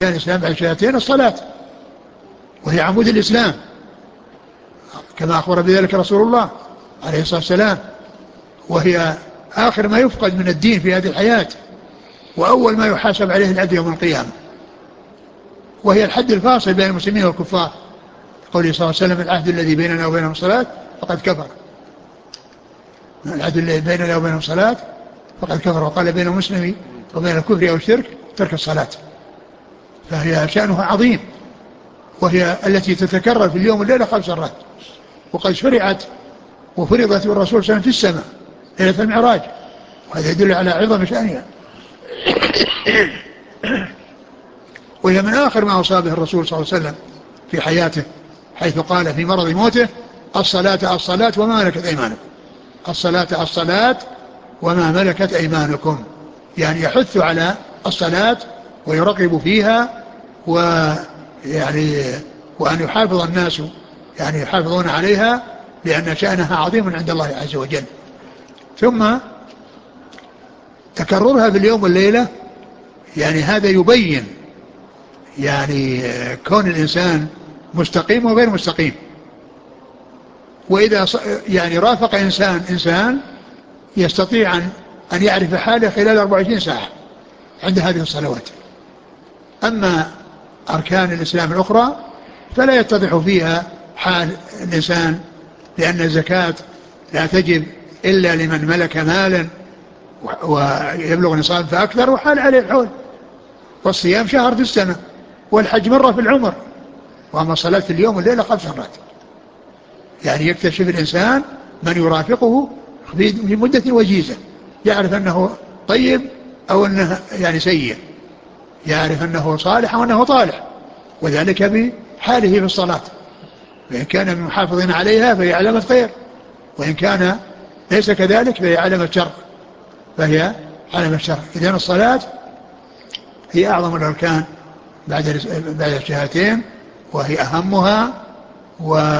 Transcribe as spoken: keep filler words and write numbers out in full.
الإسلام بعد الشهادتين الصلاة، وهي عمود الإسلام كما أخبر بذلك رسول الله عليه الصلاة والسلام، وهي آخر ما يفقد من الدين في هذه الحياة، وأول ما يحاسب عليه العبد يوم القيامة، وهي الحد الفاصل بين المسلمين والكفار. قوله صلى الله عليه وسلم: العهد الذي بيننا وبينهم الصلاة فقد كفر. العهد الذي بيننا وبينهم الصلاة فقد كفر. وقال: بين المسلم وبين الكفر أو الشرك ترك الصلاة. فهي شأنها عظيم، وهي التي تتكرر في اليوم والليلة خمس مرات، وقد شرعت وفرضت بالرسول صلى الله عليه وسلم في السماء ليلة المعراج، وهذا يدل على عظم شأنها. وهي من آخر ما أصابه الرسول صلى الله عليه وسلم في حياته، حيث قال في مرض موته: الصلاة الصلاة وما ملكت أيمانكم. الصلاة الصلاة وما ملكت أيمانكم، يعني يحث على الصلاة ويرغب فيها، ويعني وأن يحافظ الناس يعني يحافظون عليها، لأن شأنها عظيم عند الله عز وجل. ثم تكررها باليوم والليلة، يعني هذا يبين يعني كون الإنسان مستقيم وغير مستقيم. وإذا يعني رافق إنسان إنسان يستطيع أن يعرف حاله خلال أربعة وعشرين ساعة عند هذه الصلوات. أما أركان الإسلام الأخرى فلا يتضح فيها حال الإنسان، لأن الزكاة لا تجب إلا لمن ملك مالا ويبلغ نصاب فأكثر وحال عليه الحول. والصيام شهر في السنة، والحج مرة في العمر. وأما صلاة في اليوم والليلة خمس مرات. يعني يكتشف الإنسان من يرافقه في مدة وجيزة، يعرف أنه طيب أو أنه يعني سيء، يعرف أنه صالح أو أنه طالح، وذلك بحاله في الصلاة. وإن كان من محافظين عليها فهي علامة خير، وإن كان ليس كذلك فهي علامة شر، فهي علامة شر. إذن الصلاة هي أعظم الأركان بعد بعد الشهادتين، وهي أهمها. و